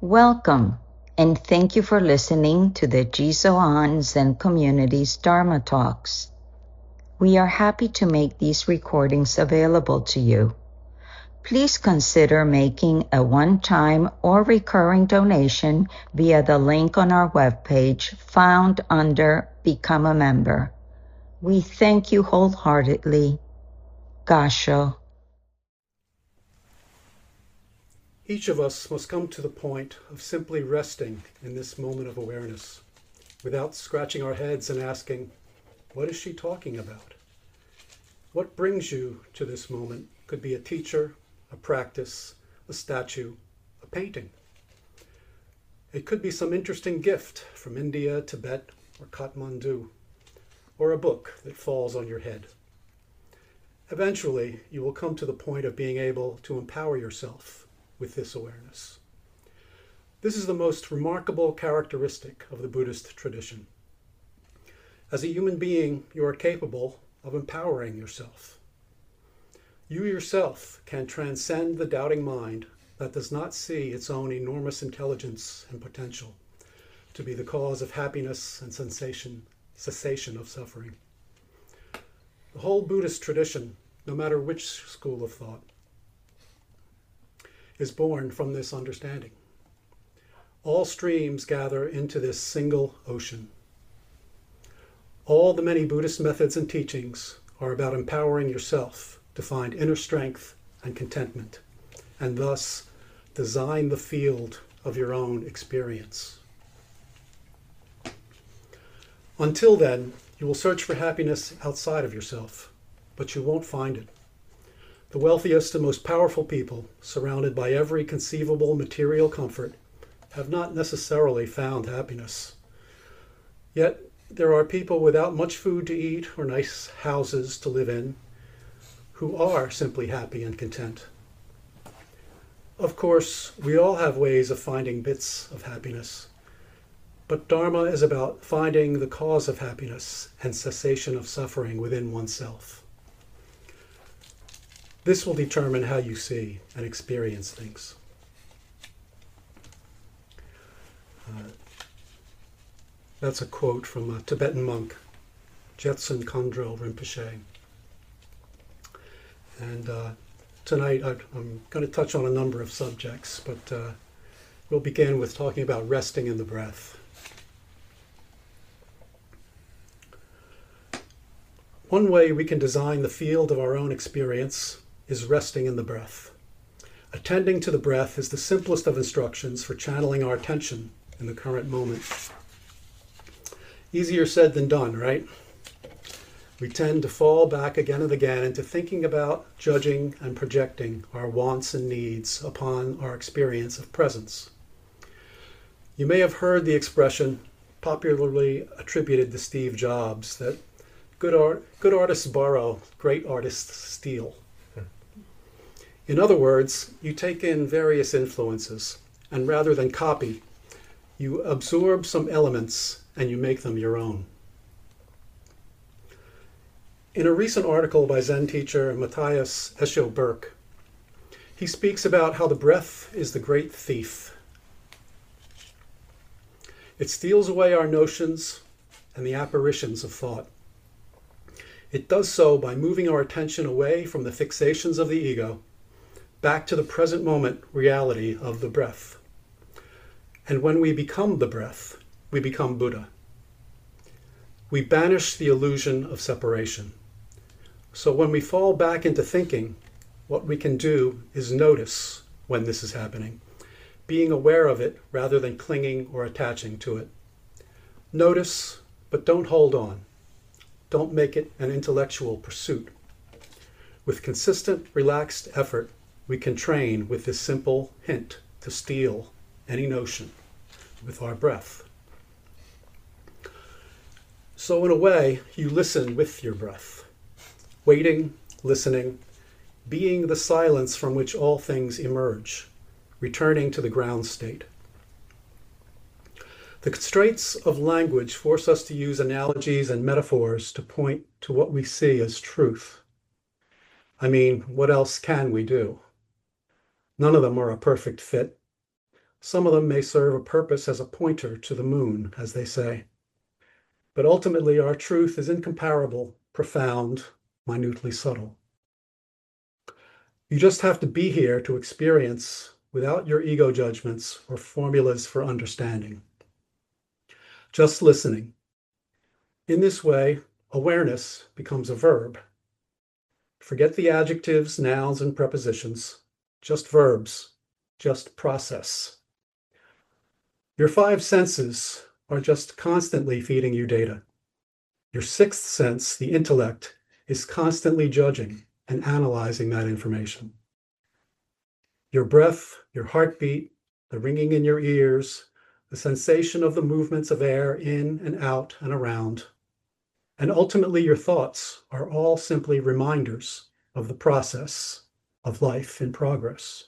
Welcome, and thank you for listening to the Jisoan Zen Community's Dharma Talks. We are happy to make these recordings available to you. Please consider making a one-time or recurring donation via the link on our webpage found under Become a Member. We thank you wholeheartedly. Gasho. Each of us must come to the point of simply resting in this moment of awareness without scratching our heads and asking, what is she talking about? What brings you to this moment could be a teacher, a practice, a statue, a painting. It could be some interesting gift from India, Tibet, or Kathmandu, or a book that falls on your head. Eventually, you will come to the point of being able to empower yourself with this awareness. This is the most remarkable characteristic of the Buddhist tradition. As a human being, you are capable of empowering yourself. You yourself can transcend the doubting mind that does not see its own enormous intelligence and potential to be the cause of happiness and cessation of suffering. The whole Buddhist tradition, no matter which school of thought, is born from this understanding. All streams gather into this single ocean. All the many Buddhist methods and teachings are about empowering yourself to find inner strength and contentment, and thus design the field of your own experience. Until then, you will search for happiness outside of yourself, but you won't find it. The wealthiest and most powerful people, surrounded by every conceivable material comfort, have not necessarily found happiness. Yet there are people without much food to eat or nice houses to live in who are simply happy and content. Of course, we all have ways of finding bits of happiness, but Dharma is about finding the cause of happiness and cessation of suffering within oneself. This will determine how you see and experience things. That's a quote from a Tibetan monk, Jetsun Kondrel Rinpoche. And tonight I'm going to touch on a number of subjects, but we'll begin with talking about resting in the breath. One way we can design the field of our own experience is resting in the breath. Attending to the breath is the simplest of instructions for channeling our attention in the current moment. Easier said than done, right? We tend to fall back again and again into thinking about, judging, and projecting our wants and needs upon our experience of presence. You may have heard the expression, popularly attributed to Steve Jobs, that good artists borrow, great artists steal. In other words, you take in various influences, and rather than copy, you absorb some elements and you make them your own. In a recent article by Zen teacher Matthias Escher-Burk, he speaks about how the breath is the great thief. It steals away our notions and the apparitions of thought. It does so by moving our attention away from the fixations of the ego back to the present moment reality of the breath. And when we become the breath, we become Buddha. We banish the illusion of separation. So when we fall back into thinking, what we can do is notice when this is happening, being aware of it rather than clinging or attaching to it. Notice, but don't hold on. Don't make it an intellectual pursuit. With consistent, relaxed effort, we can train with this simple hint to steal any notion with our breath. So in a way, you listen with your breath, waiting, listening, being the silence from which all things emerge, returning to the ground state. The constraints of language force us to use analogies and metaphors to point to what we see as truth. I mean, what else can we do? None of them are a perfect fit. Some of them may serve a purpose as a pointer to the moon, as they say. But ultimately, our truth is incomparable, profound, minutely subtle. You just have to be here to experience without your ego judgments or formulas for understanding. Just listening. In this way, awareness becomes a verb. Forget the adjectives, nouns, and prepositions. Just verbs. Just process. Your five senses are just constantly feeding you data. Your sixth sense, the intellect, is constantly judging and analyzing that information. Your breath, your heartbeat, the ringing in your ears, the sensation of the movements of air in and out and around, and ultimately your thoughts are all simply reminders of the process of life in progress.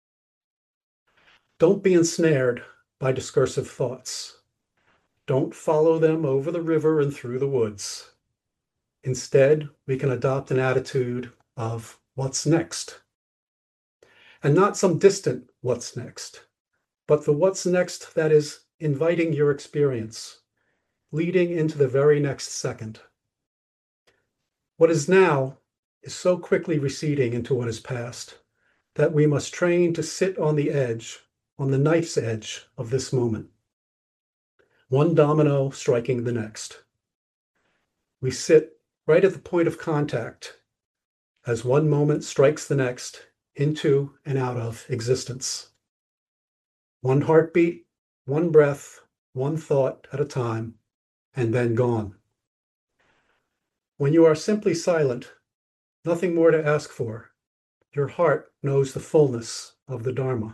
Don't be ensnared by discursive thoughts. Don't follow them over the river and through the woods. Instead, we can adopt an attitude of what's next. And not some distant what's next, but the what's next that is inviting your experience, leading into the very next second. What is now is so quickly receding into what is past that we must train to sit on the edge, on the knife's edge of this moment. One domino striking the next. We sit right at the point of contact as one moment strikes the next into and out of existence. One heartbeat, one breath, one thought at a time, and then gone. When you are simply silent, nothing more to ask for. Your heart knows the fullness of the Dharma.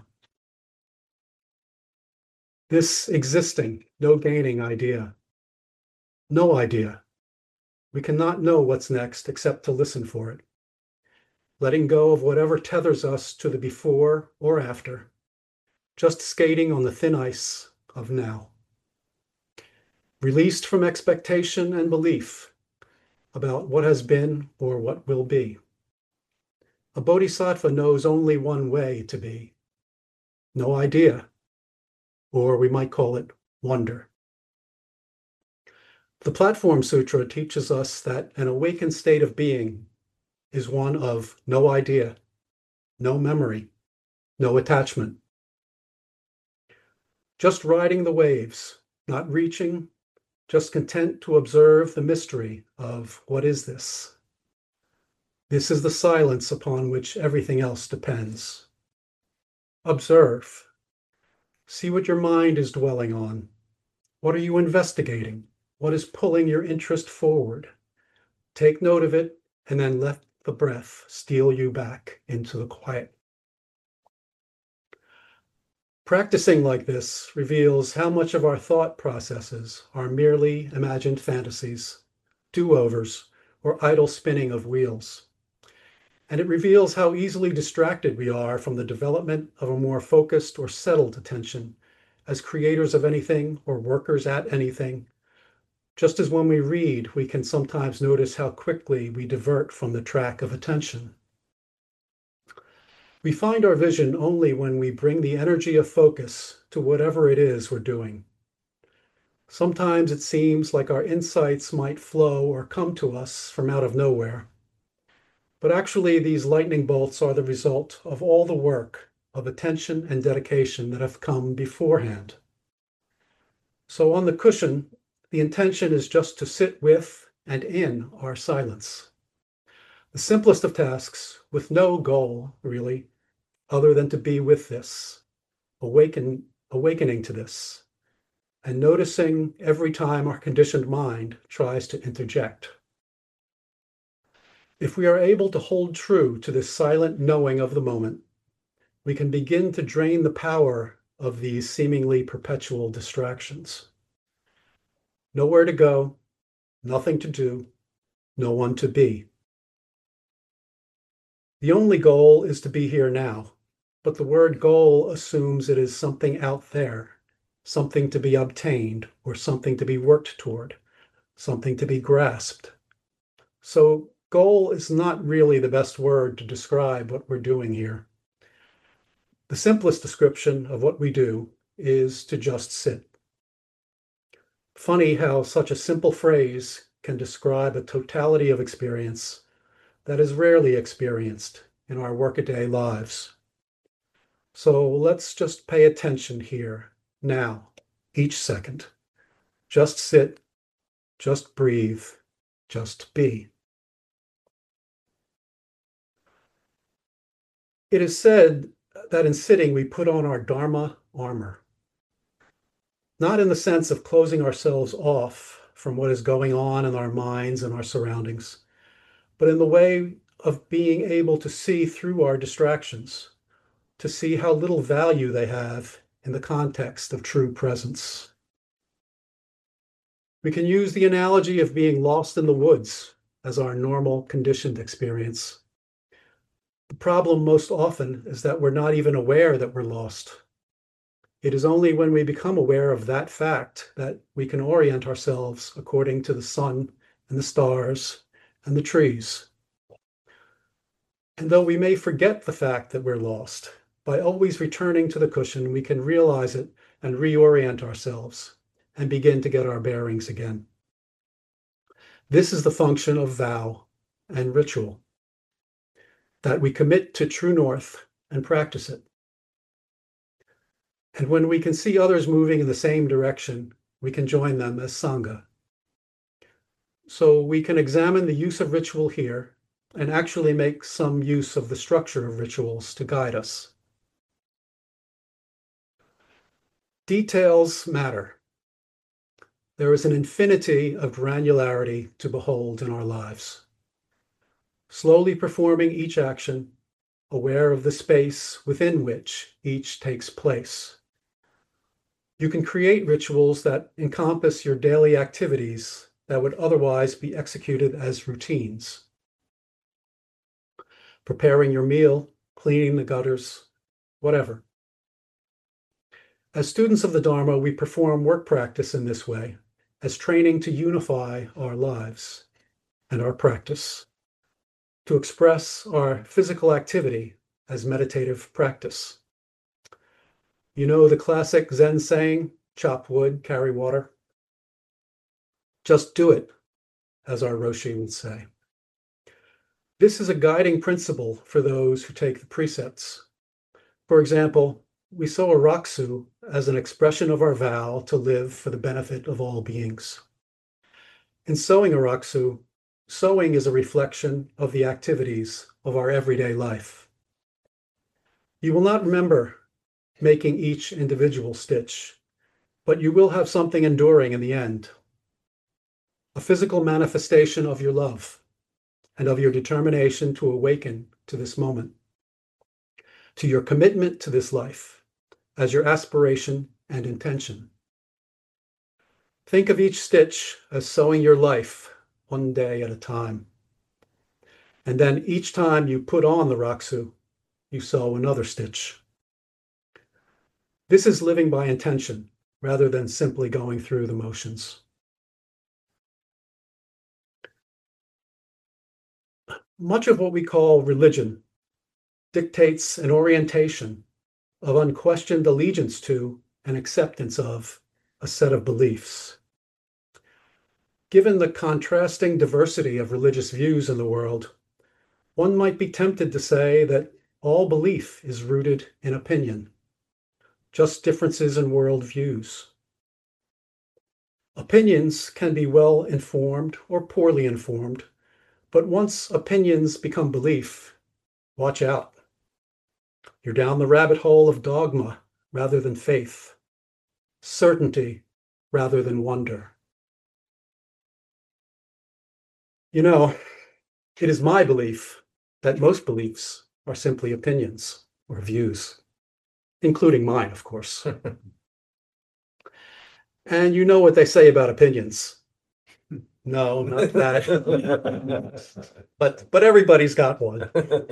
This existing, no gaining idea. No idea. We cannot know what's next except to listen for it. Letting go of whatever tethers us to the before or after. Just skating on the thin ice of now. Released from expectation and belief about what has been or what will be. A bodhisattva knows only one way to be. No idea. Or we might call it wonder. The Platform Sutra teaches us that an awakened state of being is one of no idea, no memory, no attachment. Just riding the waves, not reaching, just content to observe the mystery of what is this? This is the silence upon which everything else depends. Observe. See what your mind is dwelling on. What are you investigating? What is pulling your interest forward? Take note of it and then let the breath steal you back into the quiet. Practicing like this reveals how much of our thought processes are merely imagined fantasies, do-overs, or idle spinning of wheels. And it reveals how easily distracted we are from the development of a more focused or settled attention as creators of anything or workers at anything. Just as when we read, we can sometimes notice how quickly we divert from the track of attention. We find our vision only when we bring the energy of focus to whatever it is we're doing. Sometimes it seems like our insights might flow or come to us from out of nowhere. But actually, these lightning bolts are the result of all the work of attention and dedication that have come beforehand. So on the cushion, the intention is just to sit with and in our silence. The simplest of tasks, with no goal, really, other than to be with this, awakening to this, and noticing every time our conditioned mind tries to interject. If we are able to hold true to this silent knowing of the moment, we can begin to drain the power of these seemingly perpetual distractions. Nowhere to go, nothing to do, no one to be. The only goal is to be here now, but the word goal assumes it is something out there, something to be obtained or something to be worked toward, something to be grasped. So goal is not really the best word to describe what we're doing here. The simplest description of what we do is to just sit. Funny how such a simple phrase can describe a totality of experience that is rarely experienced in our workaday lives. So let's just pay attention here, now, each second. Just sit, just breathe, just be. It is said that in sitting we put on our Dharma armor, not in the sense of closing ourselves off from what is going on in our minds and our surroundings, but in the way of being able to see through our distractions, to see how little value they have in the context of true presence. We can use the analogy of being lost in the woods as our normal conditioned experience. The problem most often is that we're not even aware that we're lost. It is only when we become aware of that fact that we can orient ourselves according to the sun and the stars and the trees. And though we may forget the fact that we're lost, by always returning to the cushion, we can realize it and reorient ourselves and begin to get our bearings again. This is the function of vow and ritual, that we commit to true north and practice it. And when we can see others moving in the same direction, we can join them as Sangha. So we can examine the use of ritual here and actually make some use of the structure of rituals to guide us. Details matter. There is an infinity of granularity to behold in our lives. Slowly performing each action, aware of the space within which each takes place. You can create rituals that encompass your daily activities that would otherwise be executed as routines. Preparing your meal, cleaning the gutters, whatever. As students of the Dharma, we perform work practice in this way, as training to unify our lives and our practice, to express our physical activity as meditative practice. You know the classic Zen saying, chop wood, carry water? Just do it, as our Roshi would say. This is a guiding principle for those who take the precepts. For example, we sow a rakusu as an expression of our vow to live for the benefit of all beings. In sowing a rakusu, sowing is a reflection of the activities of our everyday life. You will not remember making each individual stitch, but you will have something enduring in the end. A physical manifestation of your love and of your determination to awaken to this moment, to your commitment to this life as your aspiration and intention. Think of each stitch as sowing your life one day at a time. And then each time you put on the rakusu, you sow another stitch. This is living by intention rather than simply going through the motions. Much of what we call religion dictates an orientation of unquestioned allegiance to and acceptance of a set of beliefs. Given the contrasting diversity of religious views in the world, one might be tempted to say that all belief is rooted in opinion, just differences in worldviews. Opinions can be well informed or poorly informed, but once opinions become belief, watch out. You're down the rabbit hole of dogma rather than faith, certainty rather than wonder. You know, it is my belief that most beliefs are simply opinions or views, including mine, of course. And you know what they say about opinions. No, not that. But everybody's got one.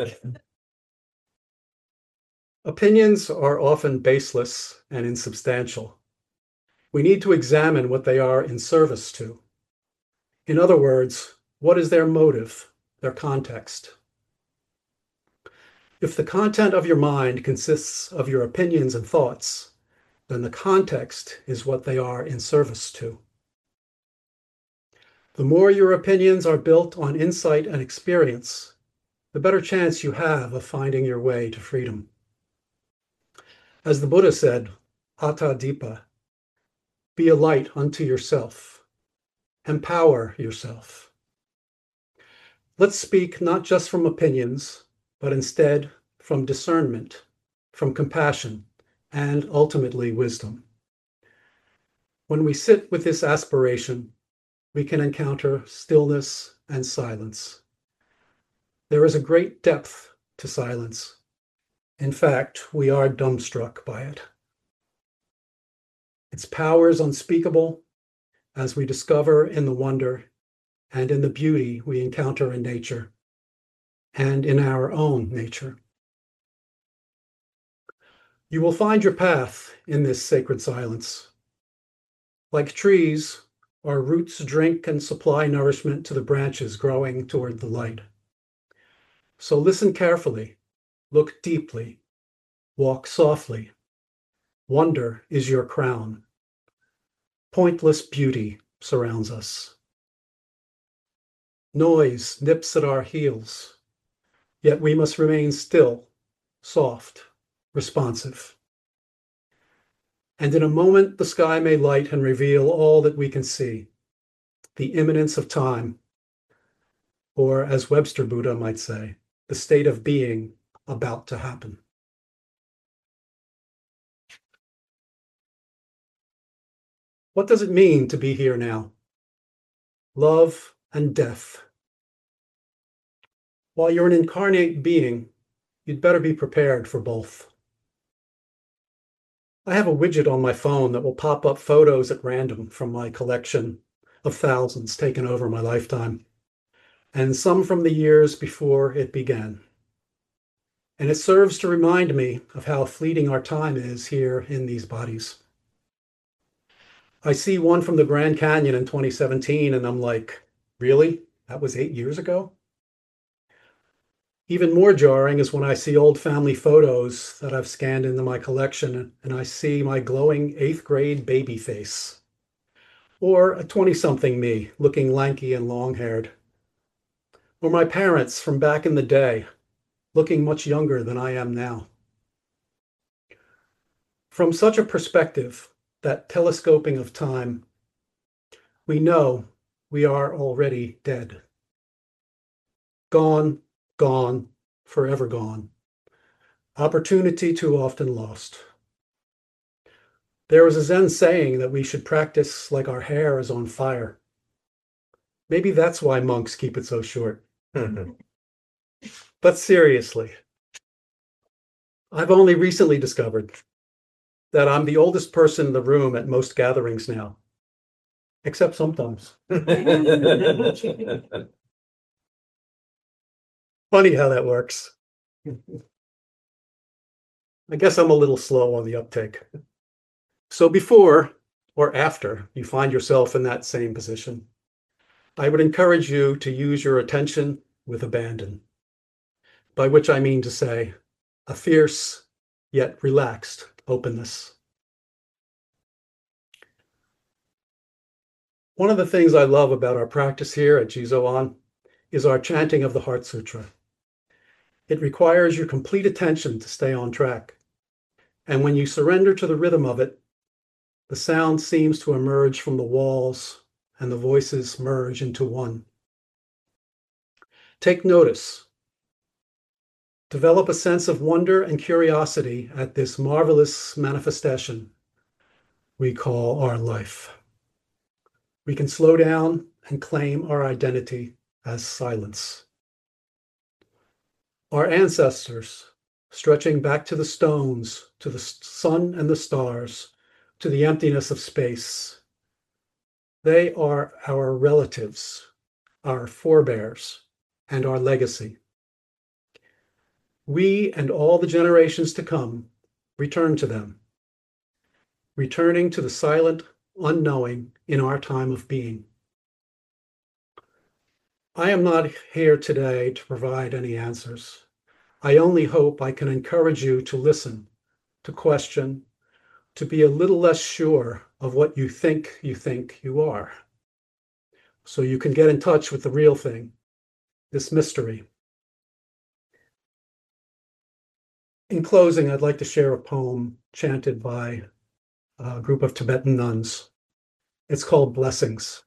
Opinions are often baseless and insubstantial. We need to examine what they are in service to. In other words, what is their motive, their context? If the content of your mind consists of your opinions and thoughts, then the context is what they are in service to. The more your opinions are built on insight and experience, the better chance you have of finding your way to freedom. As the Buddha said, Atta Dipa, be a light unto yourself. Empower yourself. Let's speak not just from opinions, but instead from discernment, from compassion, and ultimately wisdom. When we sit with this aspiration, we can encounter stillness and silence. There is a great depth to silence. In fact, we are dumbstruck by it. Its power is unspeakable, as we discover in the wonder and in the beauty we encounter in nature and in our own nature. You will find your path in this sacred silence. Like trees, our roots drink and supply nourishment to the branches growing toward the light. So listen carefully, look deeply, walk softly. Wonder is your crown. Pointless beauty surrounds us. Noise nips at our heels, yet we must remain still, soft, responsive. And in a moment, the sky may light and reveal all that we can see, the imminence of time, or as Webster Buddha might say, the state of being about to happen. What does it mean to be here now? Love and death. While you're an incarnate being, you'd better be prepared for both. I have a widget on my phone that will pop up photos at random from my collection of thousands taken over my lifetime, and some from the years before it began. And it serves to remind me of how fleeting our time is here in these bodies. I see one from the Grand Canyon in 2017, and I'm like, really? That was 8 years ago? Even more jarring is when I see old family photos that I've scanned into my collection and I see my glowing 8th grade baby face, or a 20-something me looking lanky and long-haired, or my parents from back in the day looking much younger than I am now. From such a perspective, that telescoping of time, we know we are already dead. Gone, gone, forever gone. Opportunity too often lost. There is a Zen saying that we should practice like our hair is on fire. Maybe that's why monks keep it so short. But seriously, I've only recently discovered that I'm the oldest person in the room at most gatherings now, except sometimes. Funny how that works. I guess I'm a little slow on the uptake. So before or after you find yourself in that same position, I would encourage you to use your attention with abandon, by which I mean to say a fierce yet relaxed openness. One of the things I love about our practice here at Jizo-On is our chanting of the Heart Sutra. It requires your complete attention to stay on track. And when you surrender to the rhythm of it, the sound seems to emerge from the walls and the voices merge into one. Take notice. Develop a sense of wonder and curiosity at this marvelous manifestation we call our life. We can slow down and claim our identity as silence. Our ancestors, stretching back to the stones, to the sun and the stars, to the emptiness of space, they are our relatives, our forebears, and our legacy. We and all the generations to come return to them, returning to the silent unknowing in our time of being. I am not here today to provide any answers. I only hope I can encourage you to listen, to question, to be a little less sure of what you think you are, so you can get in touch with the real thing, this mystery. In closing, I'd like to share a poem chanted by a group of Tibetan nuns. It's called Blessings.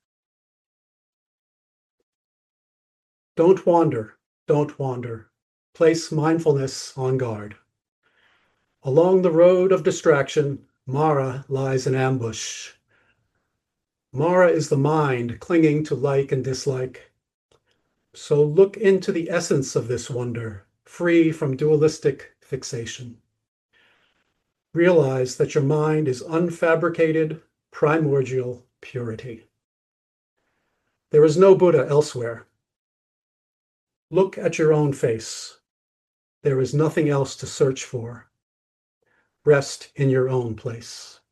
Don't wander, don't wander. Place mindfulness on guard. Along the road of distraction, Mara lies in ambush. Mara is the mind clinging to like and dislike. So look into the essence of this wonder, free from dualistic fixation. Realize that your mind is unfabricated, primordial purity. There is no Buddha elsewhere. Look at your own face. There is nothing else to search for. Rest in your own place.